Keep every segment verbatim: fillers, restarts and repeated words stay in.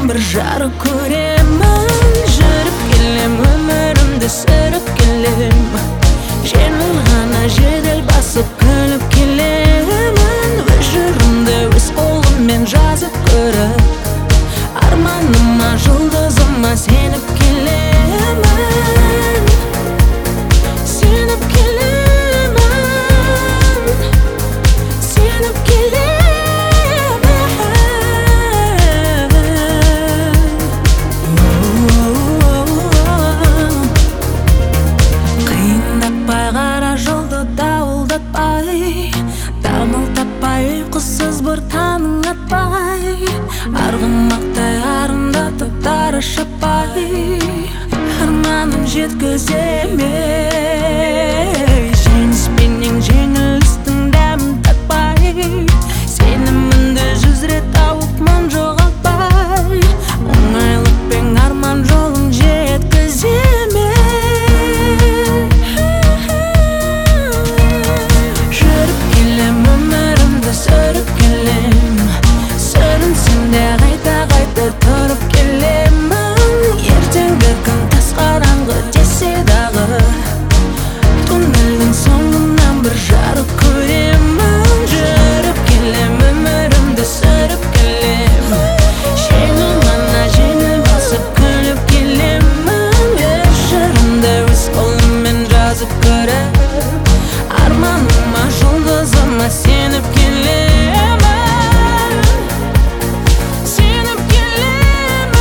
бір жарық көремін. Жүріп келем, өмірімді сүріп келем. Жеңіл ғана жедел басып күліп келемін. Өз жырымды өз қолыммен жазып көріп, арманыма жұлдызыма сеніп келемін. Сеніп келемін, сеніп келемін. Қиындатпай қара жолды дауылдатпай, дамыл таппай ұйқысыз бір таның атпай, арғымақтай арындатып тары шаппай, арманым жеткіземей. Жеңіспенен жеңілістің дәмін татпай, сенімімді жүз рет тауып мың жоғалтпай, оңайлықпен арман жолын жеткіземей. Жүріп келем, өмірімді сүріп келем. Сүрінсем де қайта-қайта тұрып келемін. Ертеңгі күн тас қараңғы десе дағы, туннельдің соңынан бір жарық көремін. Жүріп келем, өмірімді сүріп келем. Жеңіл ғана жеңіл басып күліп келемін. Өз жырымды өз қолыммен жазып көріп, арманыма жұлдызыма сеніп келемін. Сеніп келемін,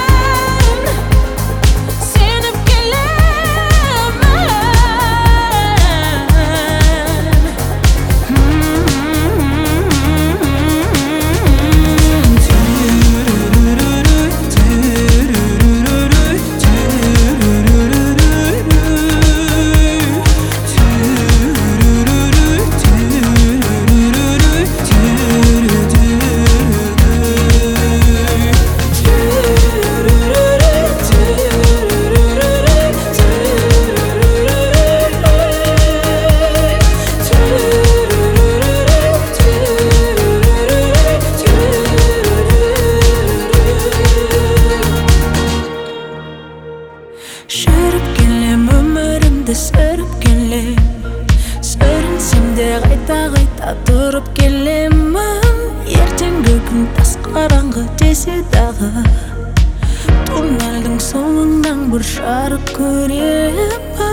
сеніп келемін. Жүріп келем, өмірімді сүріп келем. Сүрінсем де қайта-қайта тұрып келемін. Ертеңгі күн тас қараңғы десе дағы, туннельдің соңынан бір жарық көремін.